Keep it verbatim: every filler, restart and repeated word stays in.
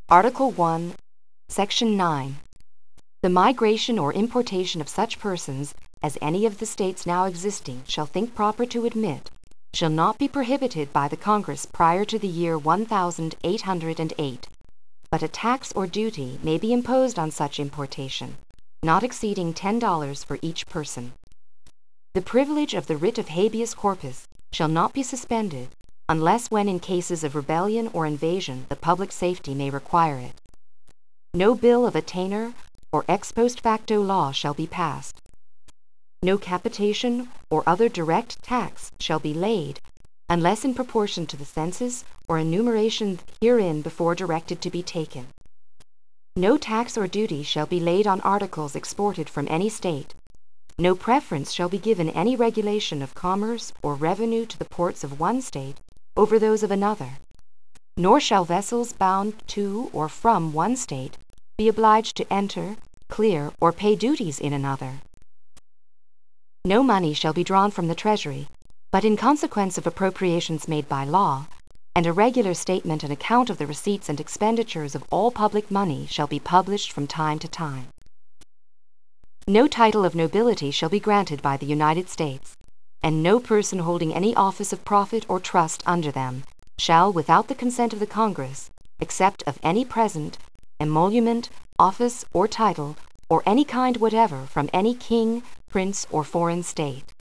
Article one, Section nine. The migration or importation of such persons as any of the states now existing shall think proper to admit shall not be prohibited by the Congress prior to the year one thousand eight hundred eight, but a tax or duty may be imposed on such importation, not exceeding ten dollars for each person. The privilege of the writ of habeas corpus shall not be suspended unless when in cases of rebellion or invasion the public safety may require it. No bill of attainder or ex post facto law shall be passed. No capitation or other direct tax shall be laid unless in proportion to the census or enumeration herein before directed to be taken. No tax or duty shall be laid on articles exported from any state. No preference shall be given any regulation of commerce or revenue to the ports of one state over those of another, nor shall vessels bound to or from one state be obliged to enter, clear, or pay duties in another. No money shall be drawn from the Treasury, but in consequence of appropriations made by law, and a regular statement and account of the receipts and expenditures of all public money shall be published from time to time. No title of nobility shall be granted by the United States, and no person holding any office of profit or trust under them shall, without the consent of the Congress, accept of any present, emolument, office, or title, or any kind whatever from any king, prince, or foreign state.